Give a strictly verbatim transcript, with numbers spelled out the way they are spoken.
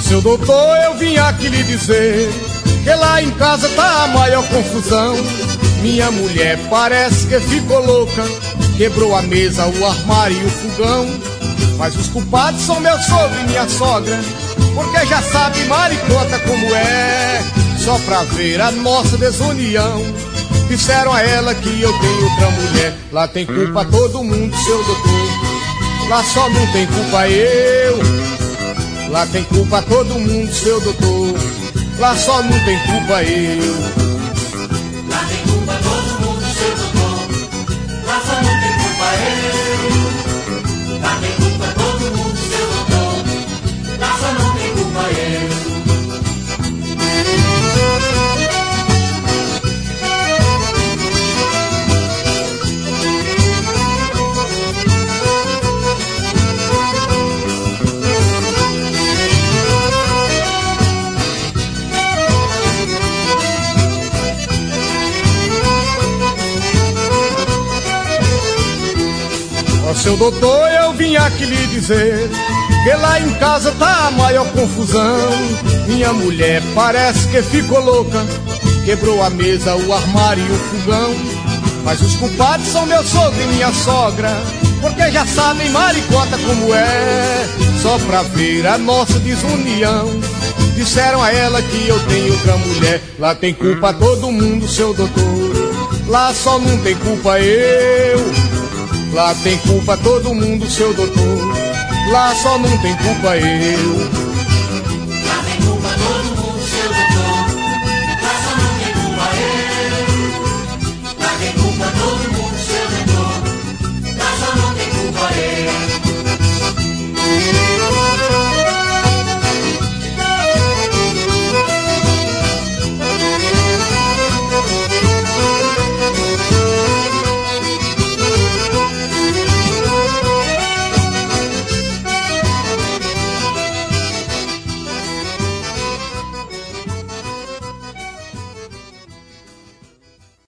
seu doutor, eu vim aqui lhe dizer que lá em casa tá a maior confusão. Minha mulher parece que ficou louca, quebrou a mesa, o armário e o fogão. Mas os culpados são meu sogro e minha sogra, porque já sabe maricota como é. Só pra ver a nossa desunião, disseram a ela que eu tenho outra mulher. Lá tem culpa todo mundo, seu doutor, lá só não tem culpa eu. Lá tem culpa todo mundo, seu doutor, lá só não tem culpa eu. Lá tem culpa todo mundo, seu doutor, lá só não tem culpa eu. Lá tem culpa todo mundo, seu doutor, lá só não tem culpa eu. Seu doutor, eu vim aqui lhe dizer que lá em casa tá a maior confusão. Minha mulher parece que ficou louca, quebrou a mesa, o armário e o fogão. Mas os culpados são meu sogro e minha sogra, porque já sabem maricota como é. Só pra ver a nossa desunião, disseram a ela que eu tenho outra mulher. Lá tem culpa todo mundo, seu doutor, lá só não tem culpa eu. Lá tem culpa todo mundo, seu doutor, lá só não tem culpa eu.